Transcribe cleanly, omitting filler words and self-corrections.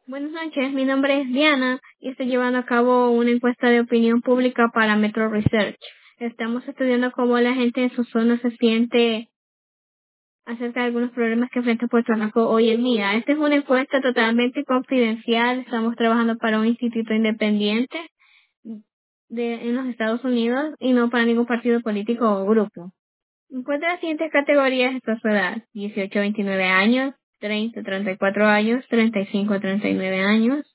Buenas noches, mi nombre es Diana y estoy llevando a cabo una encuesta de opinión pública para Metro Research. Estamos estudiando cómo la gente en su zona se siente acerca de algunos problemas que enfrenta Puerto Rico hoy en día. Esta es una encuesta totalmente confidencial. Estamos trabajando para un instituto independiente en los Estados Unidos y no para ningún partido político o grupo. Encuentra las siguientes categorías de su edad: 18 a 29 años, 30 a 34 años, 35 a 39 años,